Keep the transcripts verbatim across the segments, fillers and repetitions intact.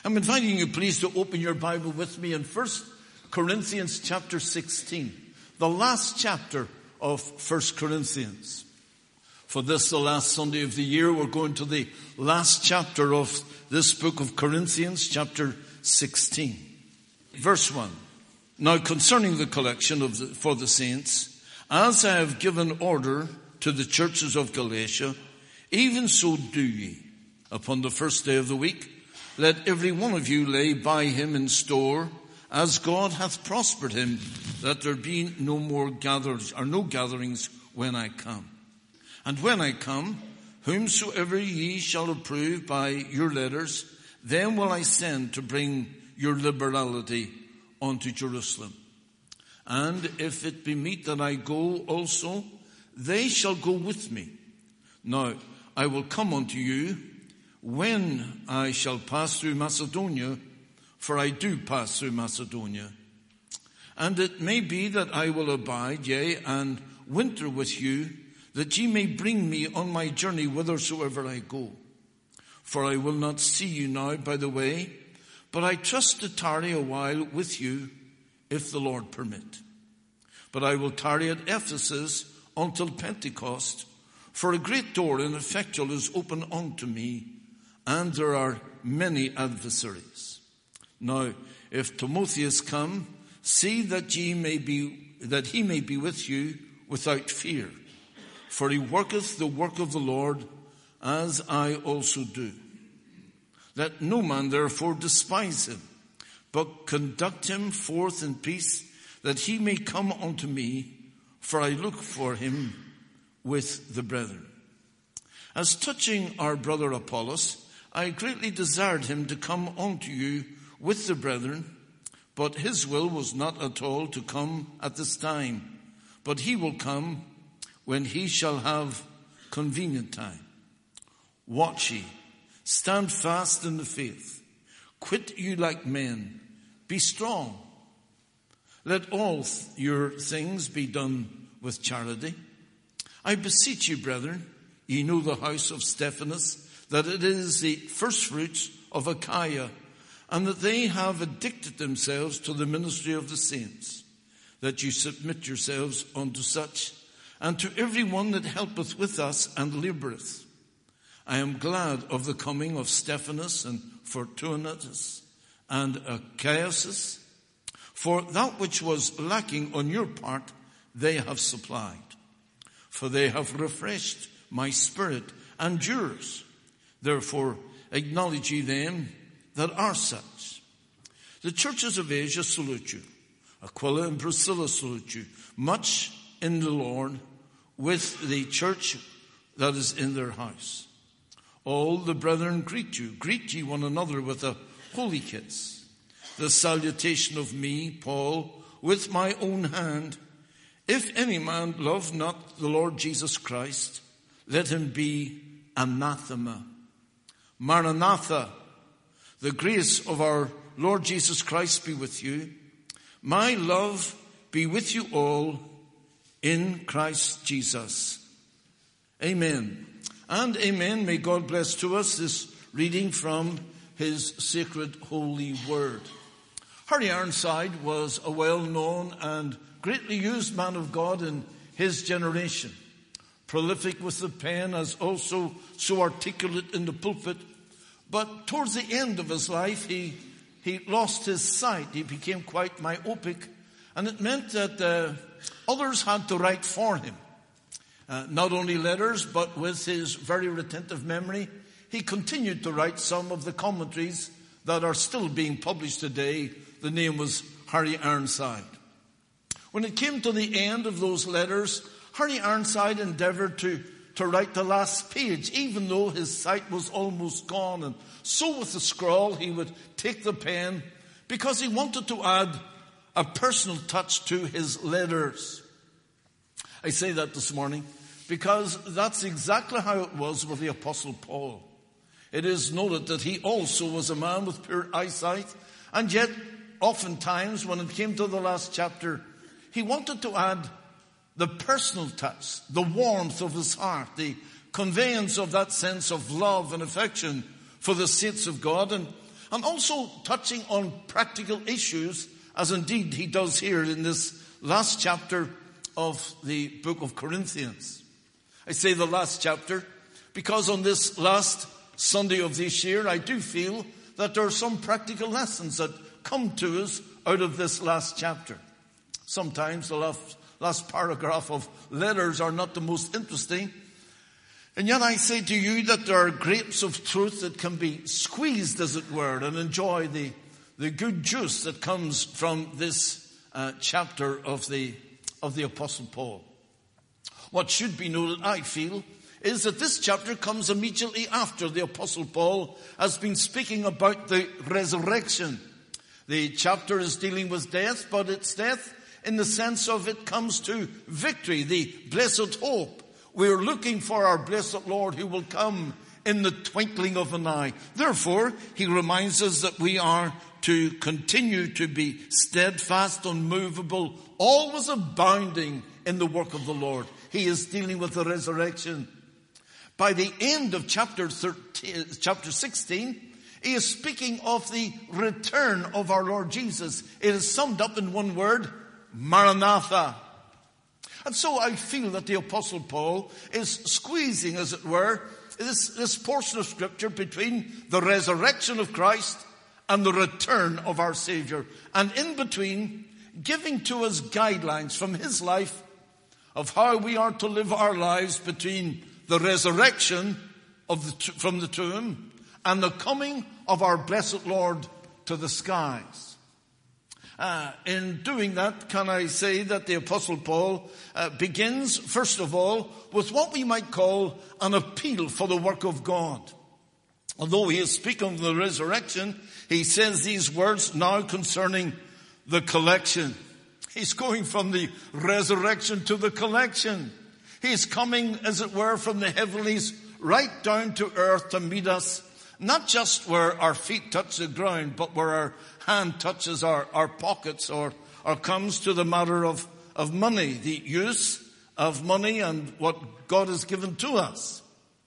I'm inviting you, please, to open your Bible with me in First Corinthians chapter sixteen, the last chapter of First Corinthians. For this, the last Sunday of the year, we're going to the last chapter of this book of Corinthians, chapter sixteen. Verse one. Now concerning the collection of the, for the saints, as I have given order to the churches of Galatia, even so do ye. Upon the first day of the week, let every one of you lay by him in store, as God hath prospered him, that there be no more gatherings, or no gatherings when I come. And when I come, whomsoever ye shall approve by your letters, them will I send to bring your liberality unto Jerusalem. And if it be meet that I go also, they shall go with me. Now I will come unto you when I shall pass through Macedonia, for I do pass through Macedonia. And it may be that I will abide, yea, and winter with you, that ye may bring me on my journey whithersoever I go. For I will not see you now by the way, but I trust to tarry a while with you, if the Lord permit. But I will tarry at Ephesus until Pentecost, for a great door and effectual is open unto me, and there are many adversaries. Now, if Timotheus come, see that ye may be, that he may be with you without fear, for he worketh the work of the Lord, as I also do. Let no man therefore despise him, but conduct him forth in peace, that he may come unto me, for I look for him with the brethren. As touching our brother Apollos, I greatly desired him to come unto you with the brethren, but his will was not at all to come at this time, but he will come when he shall have convenient time. Watch ye, stand fast in the faith, quit you like men, be strong. Let all th- your things be done with charity. I beseech you, brethren, ye know the house of Stephanas, that it is the firstfruits of Achaia, and that they have addicted themselves to the ministry of the saints, that you submit yourselves unto such, and to every one that helpeth with us and laboureth. I am glad of the coming of Stephanas and Fortunatus and Achaeus, for that which was lacking on your part they have supplied. For they have refreshed my spirit and yours. Therefore acknowledge ye them that are such. The churches of Asia salute you. Aquila and Priscilla salute you, much in the Lord, with the church that is in their house. All the brethren greet you. Greet ye one another with a holy kiss. The salutation of me, Paul, with my own hand. If any man love not the Lord Jesus Christ, let him be anathema. Maranatha, the grace of our Lord Jesus Christ be with you. My love be with you all in Christ Jesus. Amen. And amen. May God bless to us this reading from his sacred holy word. Harry Ironside was a well-known and greatly used man of God in his generation. Prolific with the pen, as also so articulate in the pulpit. But towards the end of his life, he, he lost his sight. He became quite myopic. And it meant that uh, others had to write for him. Uh, not only letters, but with his very retentive memory, he continued to write some of the commentaries that are still being published today. The name was Harry Ironside. When it came to the end of those letters, Harry Ironside endeavored to, to write the last page, even though his sight was almost gone. And so with the scrawl, he would take the pen because he wanted to add a personal touch to his letters. I say that this morning because that's exactly how it was with the Apostle Paul. It is noted that he also was a man with poor eyesight, and yet oftentimes when it came to the last chapter, he wanted to add the personal touch, the warmth of his heart, the conveyance of that sense of love and affection for the saints of God. And, and also touching on practical issues, as indeed he does here in this last chapter of the book of Corinthians. I say the last chapter because on this last Sunday of this year, I do feel that there are some practical lessons that come to us out of this last chapter. Sometimes the last, last paragraph of letters are not the most interesting. And yet I say to you that there are grapes of truth that can be squeezed, as it were, and enjoy the, the good juice that comes from this uh, chapter of the, of the Apostle Paul. What should be noted, I feel, is that this chapter comes immediately after the Apostle Paul has been speaking about the resurrection. The chapter is dealing with death, but it's death in the sense of it comes to victory, the blessed hope. We're looking for our blessed Lord who will come in the twinkling of an eye. Therefore, he reminds us that we are to continue to be steadfast, unmovable, always abounding in the work of the Lord. He is dealing with the resurrection. By the end of chapter thirteen, chapter sixteen, he is speaking of the return of our Lord Jesus. It is summed up in one word, Maranatha. And so I feel that the Apostle Paul is squeezing, as it were, this, this portion of Scripture between the resurrection of Christ and the return of our Savior. And in between, giving to us guidelines from his life of how we are to live our lives between the resurrection of the, from the tomb and the coming of our blessed Lord to the skies. Uh, in doing that, can I say that the Apostle Paul uh, begins, first of all, with what we might call an appeal for the work of God. Although he is speaking of the resurrection, he says these words now concerning the collection. He's going from the resurrection to the collection. He's coming, as it were, from the heavenlies right down to earth to meet us, not just where our feet touch the ground, but where our hand touches our, our pockets or, or comes to the matter of, of money, the use of money and what God has given to us.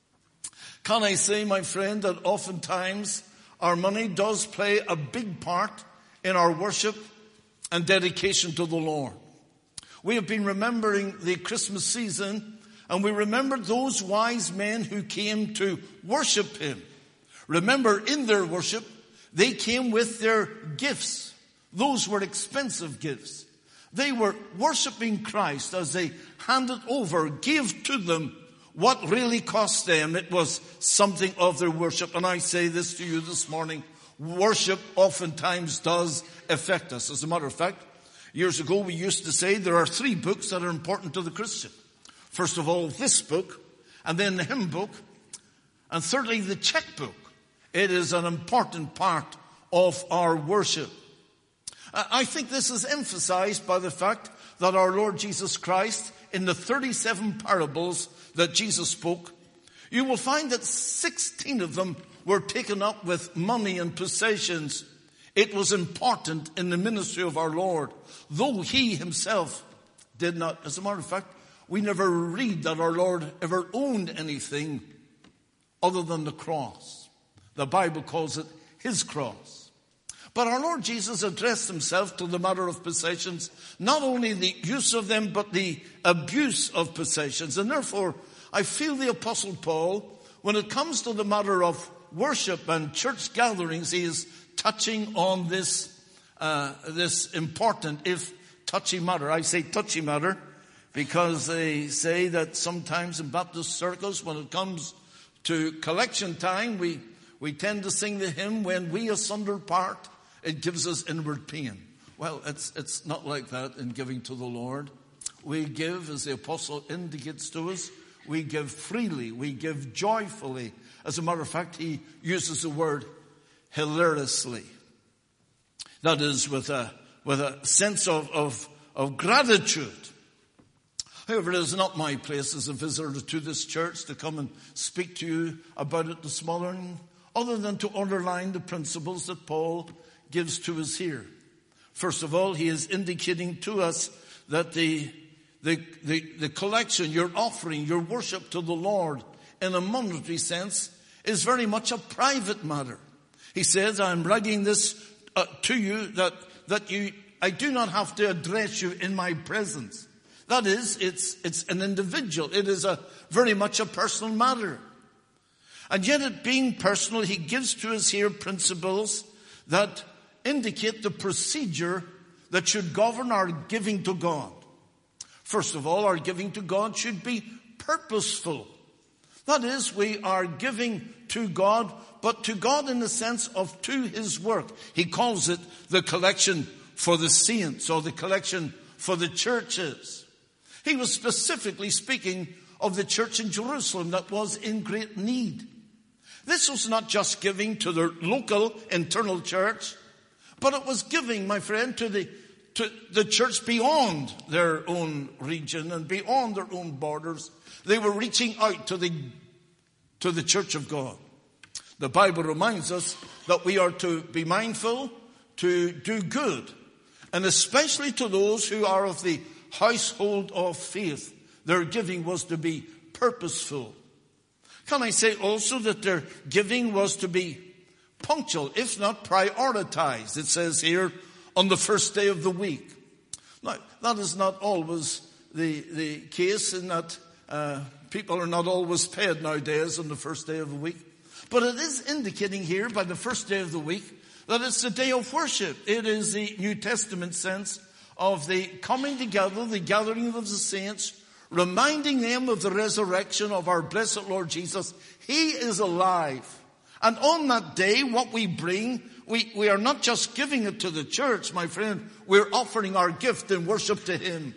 Can I say, my friend, that oftentimes our money does play a big part in our worship and dedication to the Lord. We have been remembering the Christmas season, and we remember those wise men who came to worship him. Remember, in their worship, they came with their gifts. Those were expensive gifts. They were worshiping Christ as they handed over, gave to them what really cost them. It was something of their worship. And I say this to you this morning, worship oftentimes does affect us. As a matter of fact, years ago we used to say there are three books that are important to the Christian. First of all, this book, and then the hymn book, and thirdly, the checkbook. It is an important part of our worship. I think this is emphasized by the fact that our Lord Jesus Christ, in the thirty-seven parables that Jesus spoke, you will find that sixteen of them were taken up with money and possessions. It was important in the ministry of our Lord, though he himself did not. As a matter of fact, we never read that our Lord ever owned anything other than the cross. The Bible calls it his cross. But our Lord Jesus addressed himself to the matter of possessions, not only the use of them, but the abuse of possessions. And therefore, I feel the Apostle Paul, when it comes to the matter of worship and church gatherings, he is touching on this, uh, this important, if touchy matter. I say touchy matter because they say that sometimes in Baptist circles, when it comes to collection time, we We tend to sing the hymn, when we asunder part, it gives us inward pain. Well, it's it's not like that in giving to the Lord. We give, as the apostle indicates to us, we give freely, we give joyfully. As a matter of fact, he uses the word hilariously. That is, with a with a sense of, of, of gratitude. However, it is not my place as a visitor to this church to come and speak to you about it this morning, other than to underline the principles that Paul gives to us here. First of all, he is indicating to us that the, the, the, the collection, your offering, your worship to the Lord in a monetary sense is very much a private matter. He says, I'm writing this uh, to you that, that you, I do not have to address you in my presence. That is, it's, it's an individual. It is a very much a personal matter. And yet it being personal, he gives to us here principles that indicate the procedure that should govern our giving to God. First of all, our giving to God should be purposeful. That is, we are giving to God, but to God in the sense of to his work. He calls it the collection for the saints, or the collection for the churches. He was specifically speaking of the church in Jerusalem that was in great need. This was not just giving to their local internal church, but it was giving, my friend, to the to the church beyond their own region and beyond their own borders. They were reaching out to the to the church of God. The Bible reminds us that we are to be mindful to do good, and especially to those who are of the household of faith. Their giving was to be purposeful. Can I say also that their giving was to be punctual, if not prioritized? It says here, on the first day of the week. Now, that is not always the, the case in that uh, people are not always paid nowadays on the first day of the week. But it is indicating here by the first day of the week that it's the day of worship. It is the New Testament sense of the coming together, the gathering of the saints, reminding them of the resurrection of our blessed Lord Jesus. He is alive. And on that day, what we bring, we, we are not just giving it to the church, my friend. We're offering our gift in worship to him.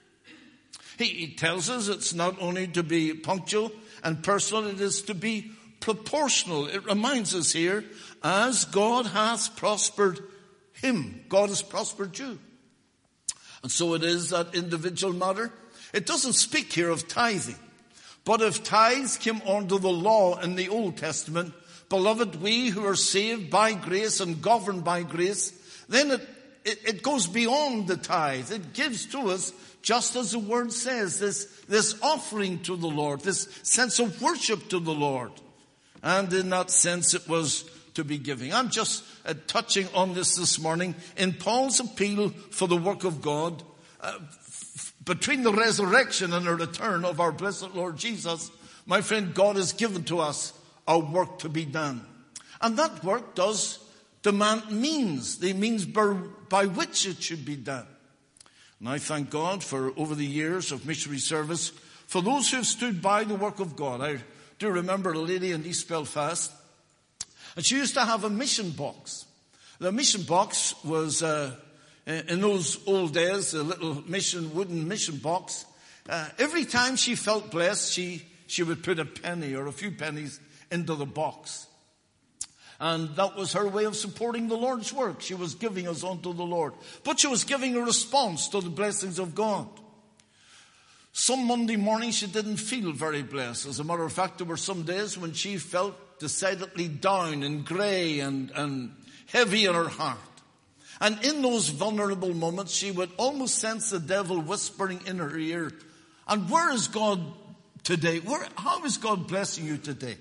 He, he tells us it's not only to be punctual and personal, it is to be proportional. It reminds us here, as God hath prospered him, God has prospered you. And so it is that individual matter. It doesn't speak here of tithing. But if tithes came under the law in the Old Testament, beloved, we who are saved by grace and governed by grace, then it, it, it goes beyond the tithe. It gives to us, just as the word says, this, this offering to the Lord, this sense of worship to the Lord. And in that sense, it was to be giving. I'm just uh, touching on this this morning in Paul's appeal for the work of God. Uh, f- between the resurrection and the return of our blessed Lord Jesus, my friend, God has given to us a work to be done. And that work does demand means, the means by, by which it should be done. And I thank God for over the years of missionary service, for those who have stood by the work of God. I do remember a lady in East Belfast, and she used to have a mission box. The mission box was, uh, in those old days, a little mission, wooden mission box. Uh, every time she felt blessed, she, she would put a penny or a few pennies into the box. And that was her way of supporting the Lord's work. She was giving us unto the Lord. But she was giving a response to the blessings of God. Some Monday morning she didn't feel very blessed. As a matter of fact, there were some days when she felt decidedly down and grey and, and heavy in her heart. And in those vulnerable moments, she would almost sense the devil whispering in her ear, and where is God today? Where, how is God blessing you today?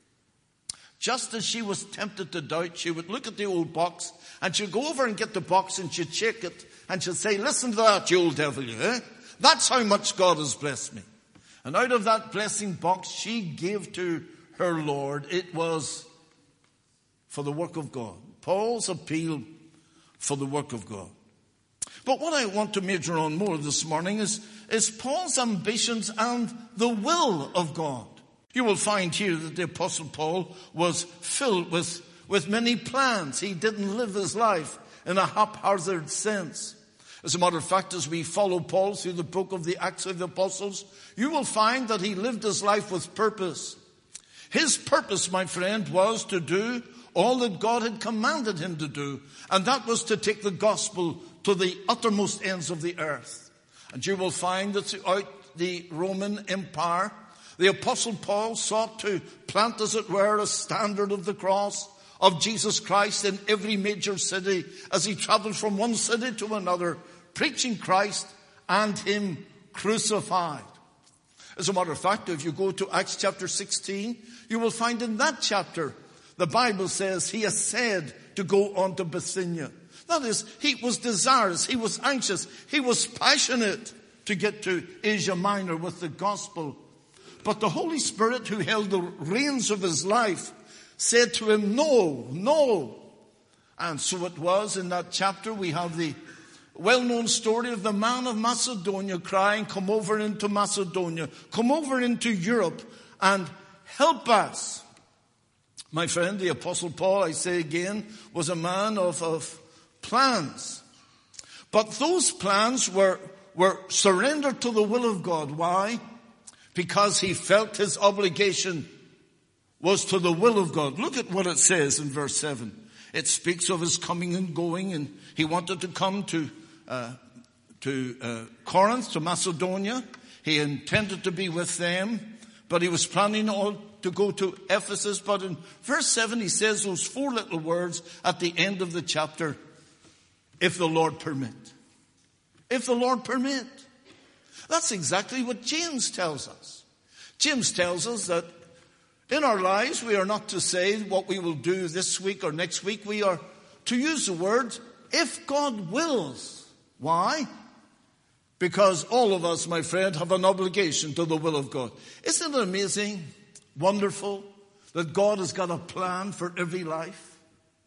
Just as she was tempted to doubt, she would look at the old box, and she'd go over and get the box, and she'd shake it, and she'd say, listen to that, you old devil, eh? That's how much God has blessed me. And out of that blessing box she gave to her Lord, it was for the work of God. Paul's appeal for the work of God. But what I want to major on more this morning is, is Paul's ambitions and the will of God. You will find here that the Apostle Paul was filled with, with many plans. He didn't live his life in a haphazard sense. As a matter of fact, as we follow Paul through the book of the Acts of the Apostles, you will find that he lived his life with purpose. His purpose, my friend, was to do all that God had commanded him to do, and that was to take the gospel to the uttermost ends of the earth. And you will find that throughout the Roman Empire, the Apostle Paul sought to plant, as it were, a standard of the cross of Jesus Christ in every major city as he traveled from one city to another, preaching Christ and him crucified. As a matter of fact, if you go to Acts chapter sixteen, you will find in that chapter the Bible says he has said to go on to Bithynia. That is, he was desirous, he was anxious, he was passionate to get to Asia Minor with the gospel. But the Holy Spirit, who held the reins of his life, said to him, no, no. And so it was. In that chapter we have the well-known story of the man of Macedonia crying, come over into Macedonia, come over into Europe and help us. My friend, the Apostle Paul, I say again, was a man of, of plans. But those plans were, were surrendered to the will of God. Why? Because he felt his obligation was to the will of God. Look at what it says in verse seven. It speaks of his coming and going, and he wanted to come to uh, to uh, Corinth, to Macedonia. He intended to be with them, but he was planning all to go to Ephesus. But in verse seven, he says those four little words at the end of the chapter, if the Lord permit. If the Lord permit. That's exactly what James tells us. James tells us that in our lives, we are not to say what we will do this week or next week. We are to use the word, if God wills. Why? Because all of us, my friend, have an obligation to the will of God. Isn't it amazing, wonderful, that God has got a plan for every life?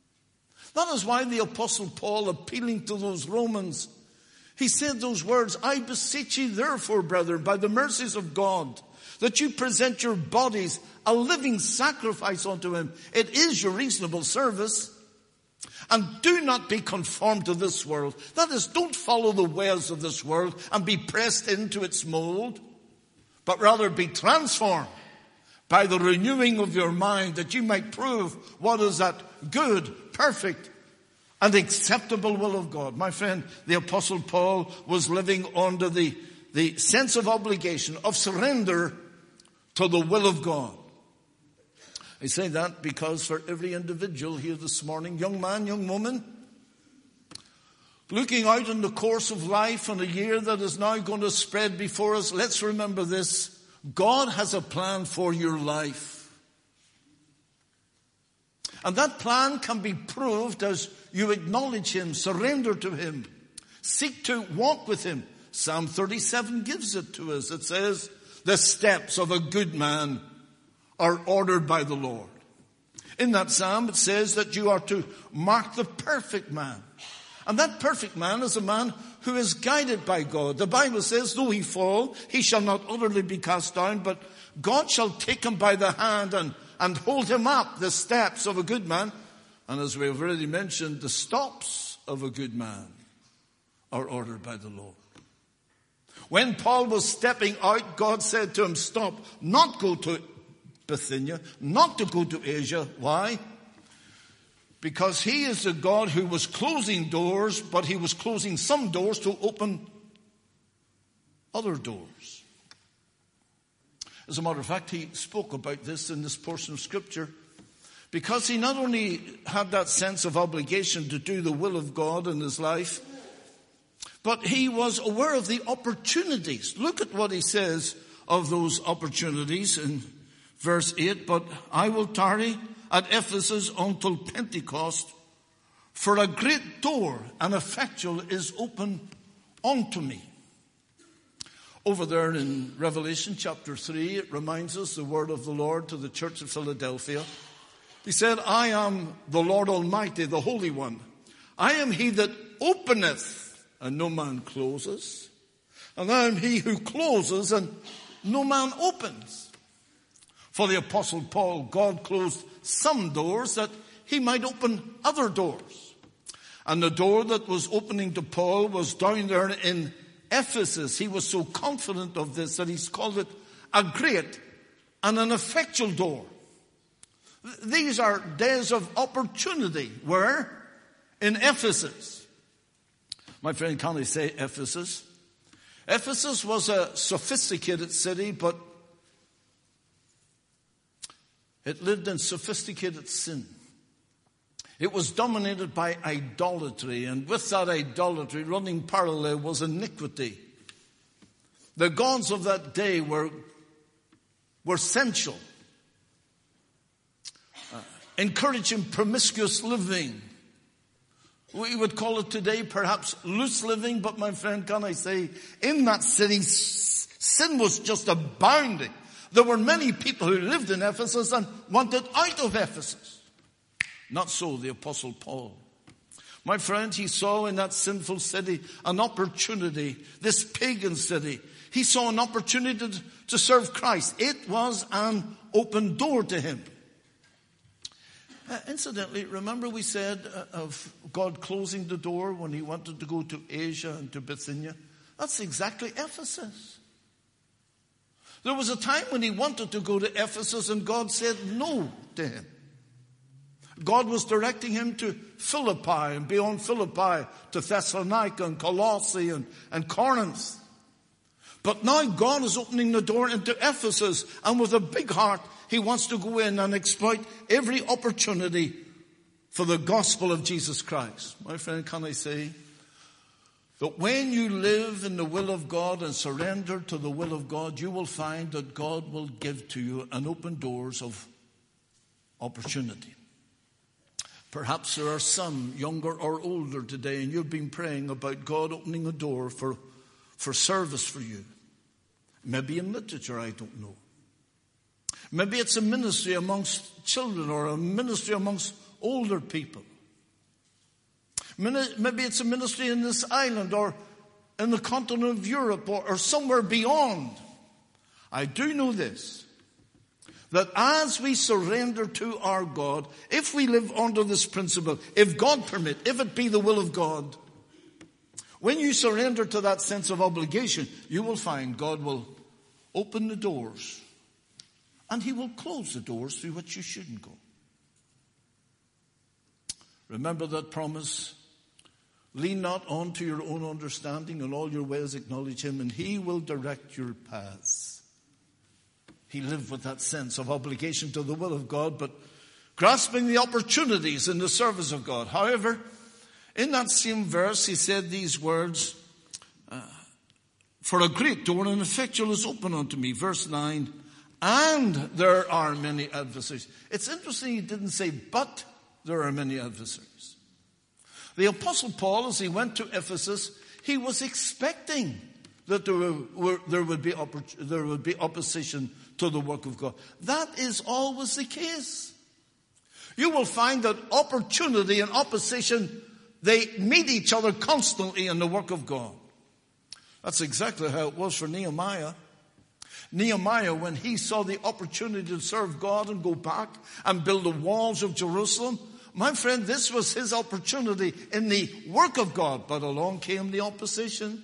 That is why the Apostle Paul, appealing to those Romans, he said those words, I beseech you therefore, brethren, by the mercies of God, that you present your bodies a living sacrifice unto him. It is your reasonable service. And do not be conformed to this world. That is, don't follow the ways of this world and be pressed into its mold, but rather be transformed by the renewing of your mind, that you might prove what is that good, perfect, and acceptable will of God. My friend, the Apostle Paul was living under the, the sense of obligation, of surrender to the will of God. I say that because for every individual here this morning, young man, young woman, looking out in the course of life and a year that is now going to spread before us, let's remember this. God has a plan for your life. And that plan can be proved as you acknowledge him, surrender to him, seek to walk with him. Psalm thirty-seven gives it to us. It says, the steps of a good man are ordered by the Lord. In that psalm, it says that you are to mark the perfect man. And that perfect man is a man who is guided by God. The Bible says, though he fall, he shall not utterly be cast down, but God shall take him by the hand and, and hold him up, the steps of a good man. And as we have already mentioned, the stops of a good man are ordered by the Lord. When Paul was stepping out, God said to him, stop, not go to Bithynia, not to go to Asia. Why? Because he is a God who was closing doors, but he was closing some doors to open other doors. As a matter of fact, he spoke about this in this portion of Scripture, because he not only had that sense of obligation to do the will of God in his life, but he was aware of the opportunities. Look at what he says of those opportunities in verse eight. But I will tarry at Ephesus until Pentecost, for a great door and effectual is open unto me. Over there in Revelation chapter three, it reminds us the word of the Lord to the church of Philadelphia. He said, I am the Lord Almighty, the Holy One. I am he that openeth, and no man closes. And I am he who closes, and no man opens. For the Apostle Paul, God closed some doors that he might open other doors. And the door that was opening to Paul was down there in Ephesus. He was so confident of this that he's called it a great and an effectual door. These are days of opportunity. Where? In Ephesus. My friend, can I say Ephesus? Ephesus was a sophisticated city, but it lived in sophisticated sin. It was dominated by idolatry, and with that idolatry running parallel was iniquity. The gods of that day were, were sensual. Uh, encouraging promiscuous living. We would call it today perhaps loose living, but my friend, can I say, in that city, sin was just abounding. There were many people who lived in Ephesus and wanted out of Ephesus. Not so the Apostle Paul. My friend, he saw in that sinful city an opportunity, this pagan city. He saw an opportunity to, to serve Christ. It was an open door to him. Uh, incidentally, remember we said uh, of God closing the door when he wanted to go to Asia and to Bithynia? That's exactly Ephesus. There was a time when he wanted to go to Ephesus and God said no to him. God was directing him to Philippi and beyond Philippi to Thessalonica and Colossae and, and Corinth. But now God is opening the door into Ephesus, and with a big heart he wants to go in and exploit every opportunity for the gospel of Jesus Christ. My friend, can I say that when you live in the will of God and surrender to the will of God, you will find that God will give to you and open doors of opportunity. Perhaps there are some younger or older today, and you've been praying about God opening a door for, for service for you. Maybe in literature, I don't know. Maybe it's a ministry amongst children or a ministry amongst older people. Maybe it's a ministry in this island or in the continent of Europe or, or somewhere beyond. I do know this, that as we surrender to our God, if we live under this principle, if God permit, if it be the will of God, when you surrender to that sense of obligation, you will find God will open the doors and he will close the doors through which you shouldn't go. Remember that promise. Lean not on to your own understanding, in all your ways acknowledge him, and he will direct your paths. He lived with that sense of obligation to the will of God, but grasping the opportunities in the service of God. However, in that same verse, he said these words, uh, for a great door and effectual is open unto me. Verse nine, and there are many adversaries. It's interesting he didn't say, but there are many adversaries. The Apostle Paul, as he went to Ephesus, he was expecting that there, were, there, would be oppor- there would be opposition to the work of God. That is always the case. You will find that opportunity and opposition, they meet each other constantly in the work of God. That's exactly how it was for Nehemiah. Nehemiah, when he saw the opportunity to serve God and go back and build the walls of Jerusalem, my friend, this was his opportunity in the work of God, but along came the opposition.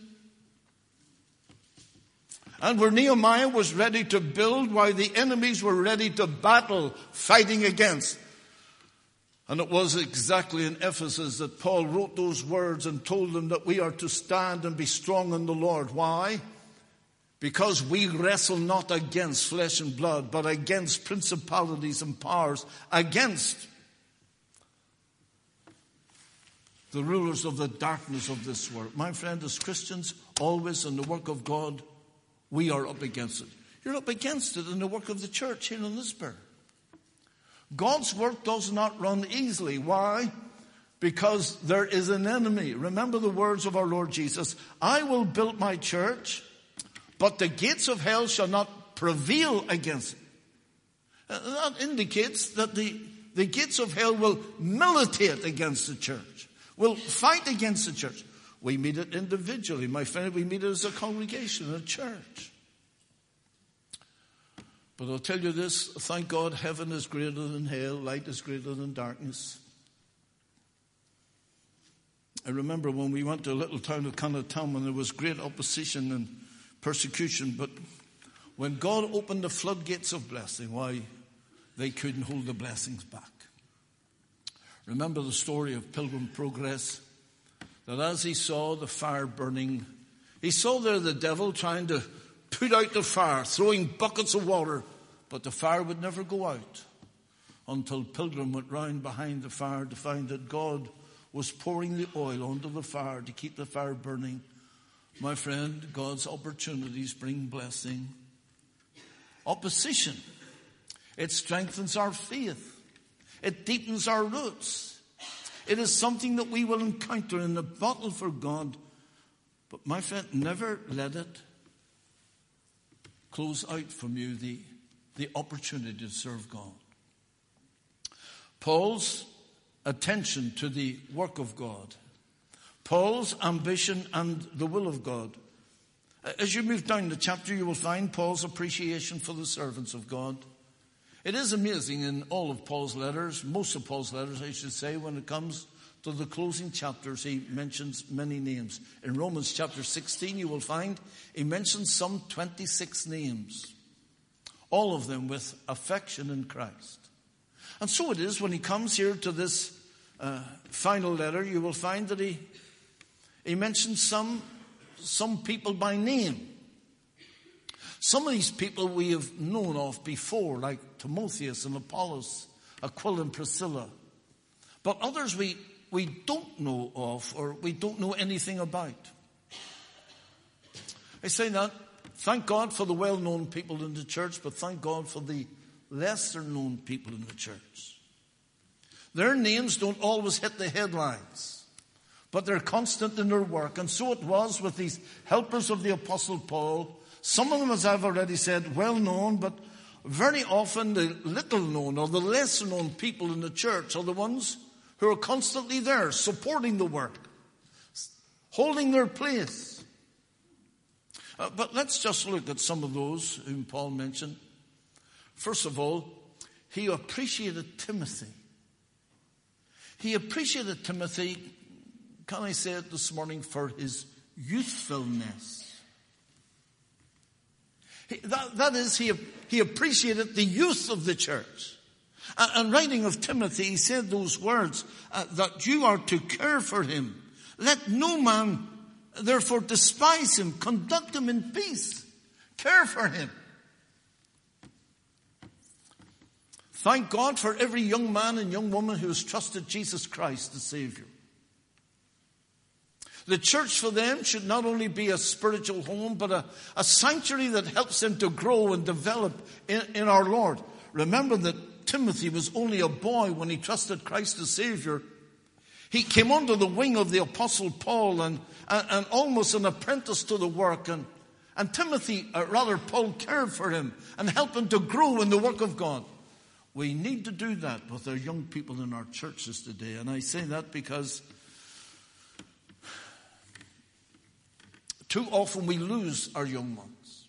And where Nehemiah was ready to build, while the enemies were ready to battle, fighting against. And it was exactly in Ephesus that Paul wrote those words and told them that we are to stand and be strong in the Lord. Why? Because we wrestle not against flesh and blood, but against principalities and powers, against the rulers of the darkness of this world. My friend, as Christians, always in the work of God, we are up against it. You're up against it in the work of the church here in Lisburn. God's work does not run easily. Why? Because there is an enemy. Remember the words of our Lord Jesus. I will build my church, but the gates of hell shall not prevail against it. That indicates that the, the gates of hell will militate against the church, will fight against the church. We meet it individually. My friend, we meet it as a congregation, a church. But I'll tell you this, thank God heaven is greater than hell, light is greater than darkness. I remember when we went to a little town of Connaughton, and there was great opposition and persecution, but when God opened the floodgates of blessing, why, they couldn't hold the blessings back. Remember the story of Pilgrim Progress? That as he saw the fire burning, he saw there the devil trying to put out the fire, throwing buckets of water, but the fire would never go out until Pilgrim went round behind the fire to find that God was pouring the oil onto the fire to keep the fire burning. My friend, God's opportunities bring blessing. Opposition, it strengthens our faith. It deepens our roots. It is something that we will encounter in the battle for God. But my friend, never let it close out from you the, the opportunity to serve God. Paul's attention to the work of God. Paul's ambition and the will of God. As you move down the chapter, you will find Paul's appreciation for the servants of God. It is amazing in all of Paul's letters, most of Paul's letters, I should say, when it comes to the closing chapters, he mentions many names. In Romans chapter sixteen, you will find he mentions some twenty-six names, all of them with affection in Christ. And so it is when he comes here to this uh, final letter, you will find that he, he mentions some, some people by name. Some of these people we have known of before, like Timotheus and Apollos, Aquila and Priscilla. But others we, we don't know of or we don't know anything about. I say that, thank God for the well-known people in the church, but thank God for the lesser-known people in the church. Their names don't always hit the headlines, but they're constant in their work. And so it was with these helpers of the Apostle Paul. Some of them, as I've already said, well known, but very often the little known or the lesser known people in the church are the ones who are constantly there, supporting the work, holding their place. Uh, but let's just look at some of those whom Paul mentioned. First of all, he appreciated Timothy. He appreciated Timothy, can I say it this morning, for his youthfulness. That, that is, he, he appreciated the youth of the church. And, and writing of Timothy, he said those words, uh, that you are to care for him. Let no man therefore despise him. Conduct him in peace. Care for him. Thank God for every young man and young woman who has trusted Jesus Christ as Savior. The church for them should not only be a spiritual home, but a, a sanctuary that helps them to grow and develop in, in our Lord. Remember that Timothy was only a boy when he trusted Christ as Savior. He came under the wing of the Apostle Paul and, and, and almost an apprentice to the work. And, and Timothy, or rather Paul, cared for him and helped him to grow in the work of God. We need to do that with our young people in our churches today. And I say that because too often we lose our young ones.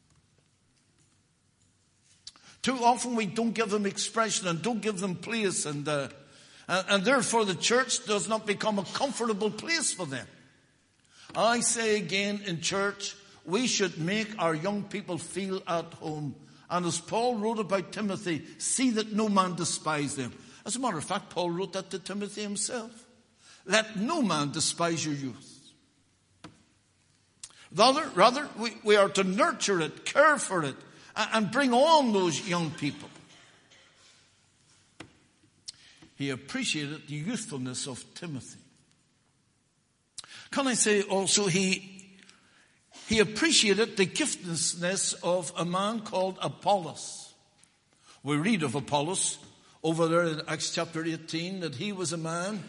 Too often we don't give them expression and don't give them place. And, uh, and, and therefore the church does not become a comfortable place for them. I say again, in church, we should make our young people feel at home. And as Paul wrote about Timothy, see that no man despise them. As a matter of fact, Paul wrote that to Timothy himself. Let no man despise your youth. Rather, rather we, we are to nurture it, care for it, and bring on those young people. He appreciated the youthfulness of Timothy. Can I say also he He appreciated the giftedness of a man called Apollos. We read of Apollos over there in Acts chapter eighteen that he was a man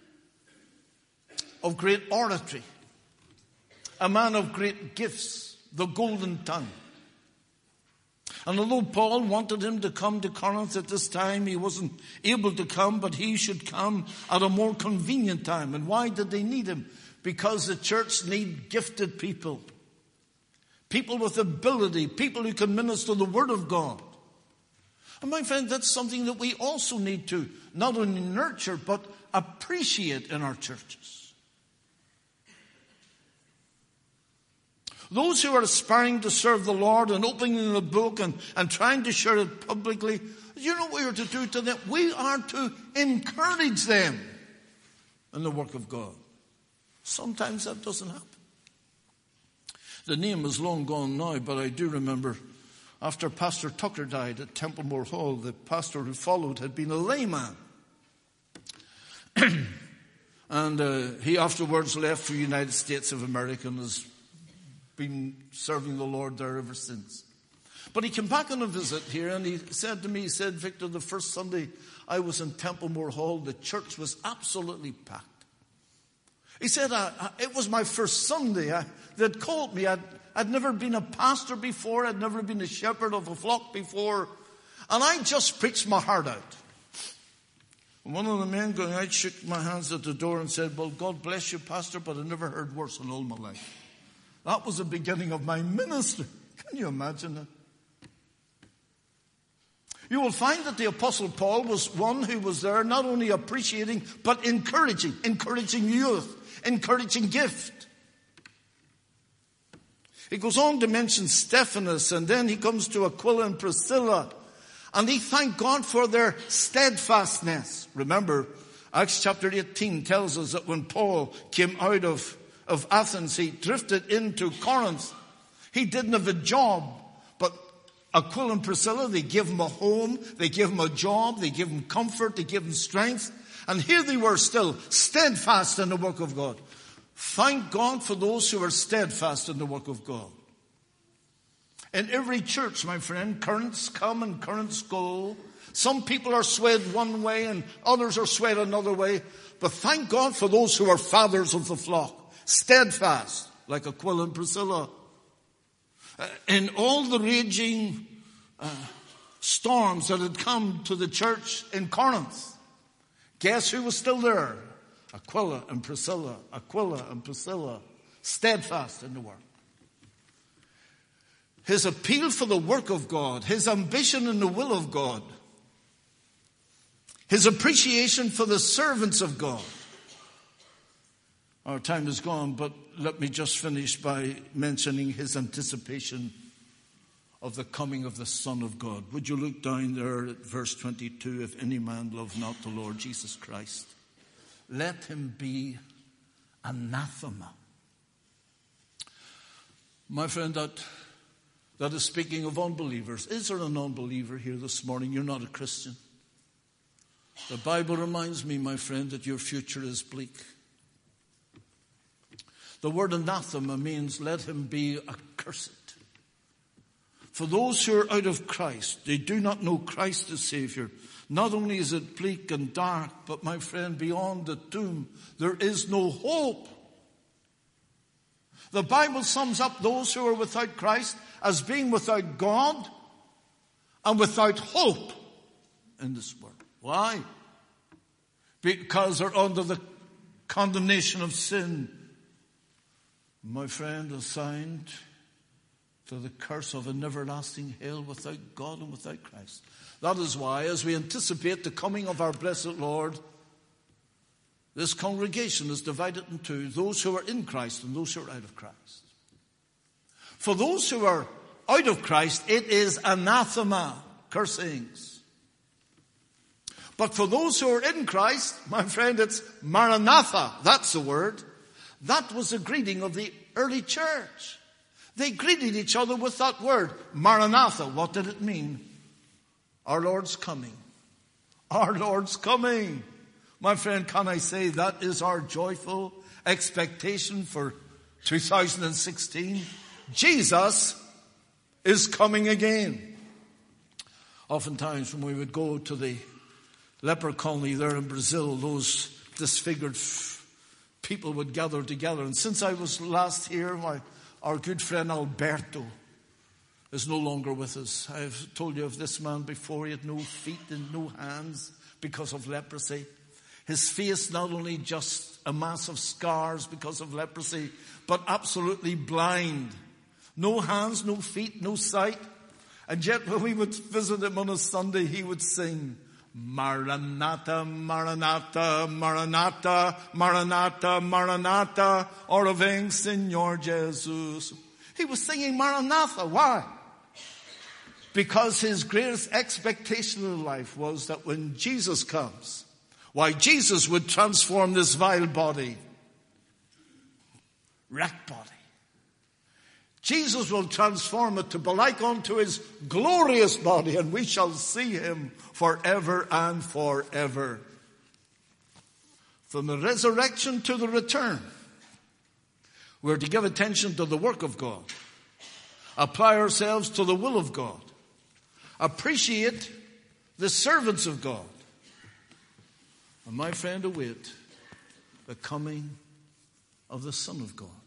of great oratory, a man of great gifts, the golden tongue. And although Paul wanted him to come to Corinth at this time, he wasn't able to come, but he should come at a more convenient time. And why did they need him? Because the church need gifted people. People with ability, people who can minister the Word of God. And my friend, that's something that we also need to not only nurture, but appreciate in our churches. Those who are aspiring to serve the Lord and opening the book and, and trying to share it publicly, you know what we are to do to them? We are to encourage them in the work of God. Sometimes that doesn't happen. The name is long gone now, but I do remember after Pastor Tucker died at Templemore Hall, the pastor who followed had been a layman. and uh, he afterwards left for the United States of America and has been serving the Lord there ever since. But he came back on a visit here and he said to me, he said, Victor, the first Sunday I was in Templemore Hall, the church was absolutely packed. He said, I, I, it was my first Sunday. I, they'd called me. I'd, I'd never been a pastor before. I'd never been a shepherd of a flock before. And I just preached my heart out. And one of the men going out shook my hands at the door and said, well, God bless you, Pastor, but I never heard worse in all my life. That was the beginning of my ministry. Can you imagine that? You will find that the Apostle Paul was one who was there not only appreciating, but encouraging, encouraging youth, encouraging gift. He goes on to mention Stephanas, and then he comes to Aquila and Priscilla, and he thanked God for their steadfastness. Remember, Acts chapter eighteen tells us that when Paul came out of, of Athens, he drifted into Corinth. He didn't have a job, but Aquila and Priscilla, they gave him a home, they gave him a job, they gave him comfort, they gave him strength. And here they were still steadfast in the work of God. Thank God for those who are steadfast in the work of God. In every church, my friend, currents come and currents go. Some people are swayed one way and others are swayed another way. But thank God for those who are fathers of the flock. Steadfast, like Aquila and Priscilla. Uh, in all the raging uh, storms that had come to the church in Corinth, guess who was still there? Aquila and Priscilla. Aquila and Priscilla. Steadfast in the work. His appeal for the work of God, his ambition in the will of God, his appreciation for the servants of God. Our time is gone, but let me just finish by mentioning his anticipation of the coming of the Son of God. Would you look down there at verse twenty-two? If any man love not the Lord Jesus Christ, let him be anathema. My friend, that, that is speaking of unbelievers. Is there an unbeliever here this morning? You're not a Christian. The Bible reminds me, my friend, that your future is bleak. The word anathema means let him be accursed. For those who are out of Christ, they do not know Christ as Savior. Not only is it bleak and dark, but my friend, beyond the tomb, there is no hope. The Bible sums up those who are without Christ as being without God and without hope in this world. Why? Because they're under the condemnation of sin. My friend, assigned to the curse of an everlasting hell without God and without Christ. That is why, as we anticipate the coming of our blessed Lord, this congregation is divided in two, those who are in Christ and those who are out of Christ. For those who are out of Christ, it is anathema, cursings. But for those who are in Christ, my friend, it's Maranatha. That's the word. That was the greeting of the early church. They greeted each other with that word, Maranatha. What did it mean? Our Lord's coming. Our Lord's coming. My friend, can I say that is our joyful expectation for two thousand sixteen? Jesus is coming again. Oftentimes when we would go to the leper colony there in Brazil, those disfigured people would gather together. And since I was last here, my, our good friend Alberto is no longer with us. I've told you of this man before. He had no feet and no hands because of leprosy. His face not only just a mass of scars because of leprosy, but absolutely blind. No hands, no feet, no sight. And yet when we would visit him on a Sunday, he would sing, Maranatha, Maranatha, Maranatha, Maranatha, Maranatha, ora vem Señor Jesus. He was singing Maranatha. Why? Because his greatest expectation in life was that when Jesus comes, why, Jesus would transform this vile body, wrecked body. Jesus will transform it to be like unto his glorious body, and we shall see him forever and forever. From the resurrection to the return, we're to give attention to the work of God. Apply ourselves to the will of God. Appreciate the servants of God. And my friend, await the coming of the Son of God.